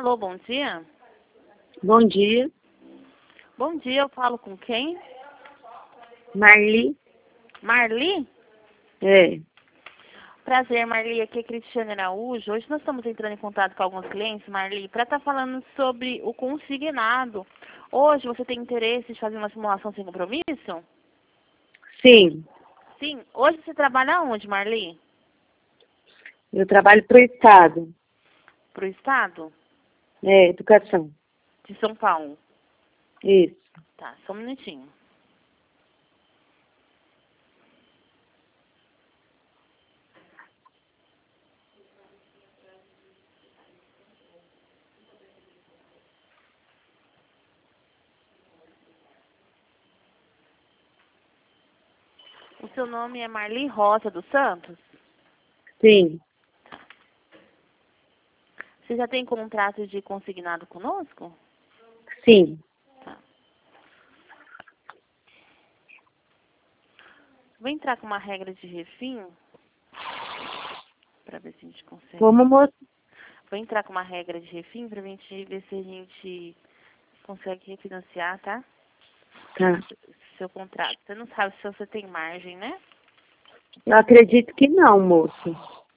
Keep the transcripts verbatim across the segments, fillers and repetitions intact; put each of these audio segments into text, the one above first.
Alô, bom dia. Bom dia, Bom dia, eu falo com quem? Marli. Marli? É, Prazer, Marli. Aqui é Cristiane Araújo. Hoje nós estamos entrando em contato com alguns clientes, Marli, para estar falando sobre o consignado. Hoje você tem interesse em fazer uma simulação sem compromisso? sim, Sim. Hoje você trabalha onde, Marli? eu trabalho para o Estado, Para o Estado? é, educação, De São Paulo. isso. Tá, só um minutinho. O seu nome é Marli Rosa dos Santos? Sim, Você já tem contrato de consignado conosco? sim. Tá. Vou entrar com uma regra de refim, para ver se a gente consegue. Como moço? Vou entrar com uma regra de refim para a gente ver se a gente consegue refinanciar, tá? Tá. Seu contrato. Você não sabe se você tem margem, né? Eu acredito que não, moço.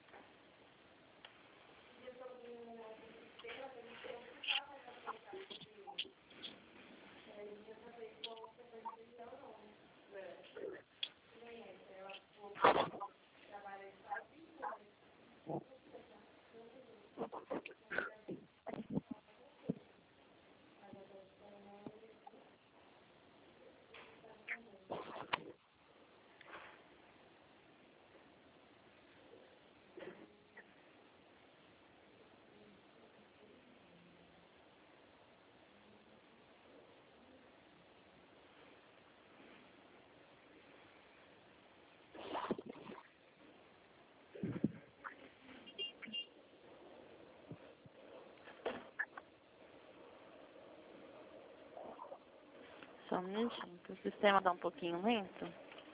Só um minutinho, que o sistema tá um pouquinho lento.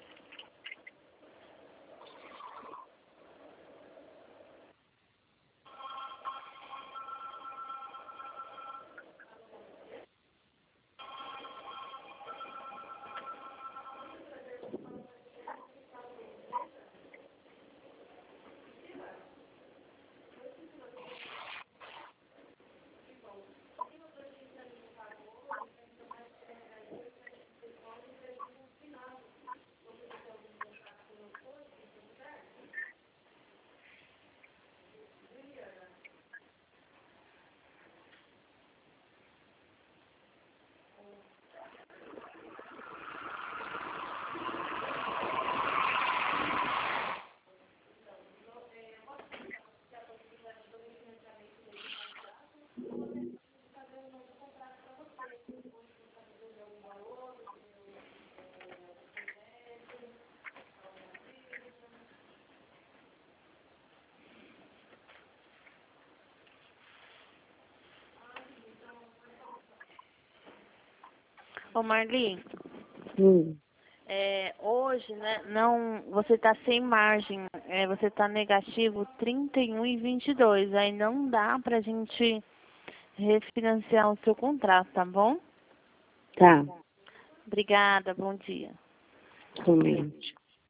Ô, Marli, Hum. é, hoje, né, não, você tá sem margem, é, você tá negativo trinta e um e vinte e dois. Aí não dá pra gente refinanciar o seu contrato, tá bom? Tá, Obrigada, bom dia. somente.